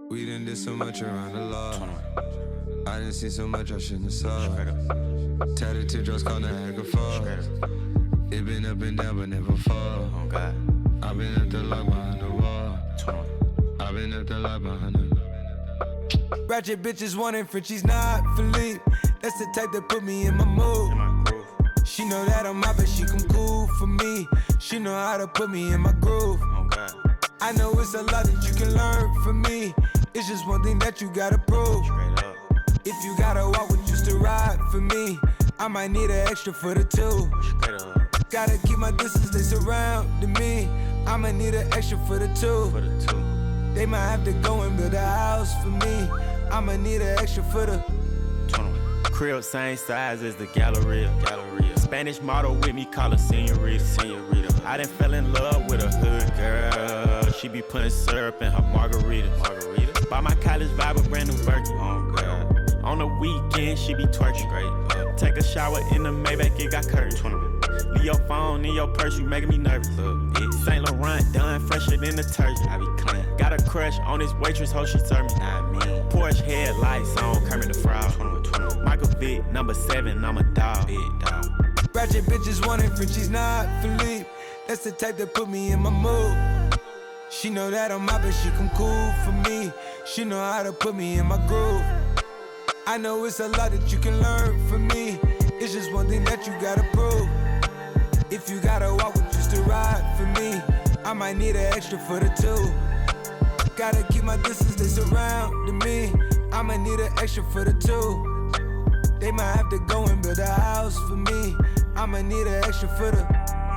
We done did so much around the law. I done seen so much I shouldn't have saw. Tatted teardrops called Niagara Falls. It been up and down but never fall. I been up the lock behind the wall. I been up the lock behind the. Ratchet bitches wanting Frenchies, not Philippe. That's the type that put me in my mood. She know that I'm out, but she come cool for me. She know how to put me in my groove. I know it's a lot that you can learn from me. It's just one thing that you gotta prove. If you gotta walk with just to ride for me, I might need an extra for the two. Gotta keep my distance, they surrounding me. I might need an extra for the two. They might have to go and build a house for me. I'ma need an extra for the crib, same size as the Galleria. Spanish model with me, call her senorita. I done fell in love with a hood girl. She be putting syrup in her margarita. Buy my college vibe a brand new Birkin. On the weekend, she be twerking. Take a shower in the Maybach, it got curtains. Leave your phone in your purse, you making me nervous. Saint Laurent done fresher than detergent. I be clean. Got a crush on this waitress, hoe she serve me. Porsche headlights on, Kermit the Frog. Michael Vick, number 7, I'm a dog. Ratchet bitches wanting Frenchies, not Philippe. That's the type that put me in my mood. She know that I'm out, but she come cool for me. She know how to put me in my groove. I know it's a lot that you can learn from me. It's just one thing that you gotta prove. If you gotta walk with just to ride for me, I might need an extra for the two. Gotta keep my distance, they surrounding me. I might need an extra for the two. They might have to go and build a house for me. I might need an extra for the.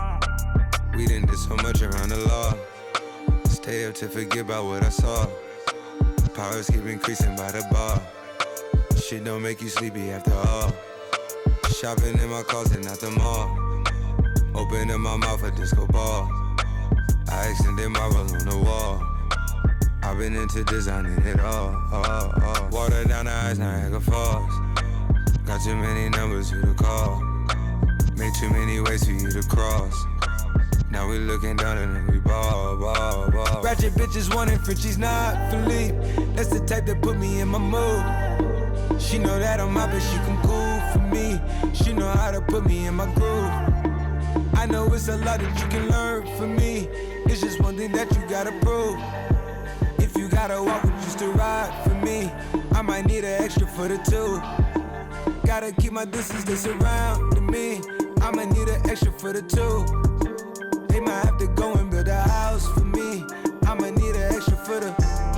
We done did so much around the law. Stay up to forget about what I saw. Powers keep increasing by the bar. Shit don't make you sleepy after all. Shopping in my closet, not the mall. Opening my mouth a disco ball. I extended my roll on the wall. I've been into designing it all. Water down the eyes, Niagara Falls. Got too many numbers who to call. Made too many ways for you to cross. Now we looking down and then we ball. Ratchet bitches wanting Frenchies, not Philippe. That's the type that put me in my mood. She know that I'm out, but she come cool for me. She know how to put me in my groove. I know it's a lot that you can learn from me. It's just one thing that you gotta prove. If you gotta walk with just to ride for me, I might need an extra for the two. Gotta keep my distance, they surrounding me. I might need an extra for the two. They might have to go and build a house for me. I might need an extra for the.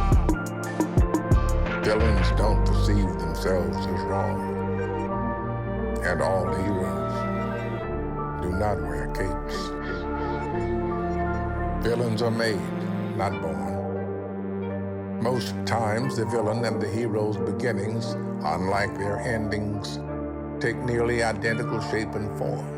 Villains don't perceive themselves as wrong. And all heroes do not wear capes. Villains are made, not born. Most times, the villain and the hero's beginnings, unlike their endings, take nearly identical shape and form.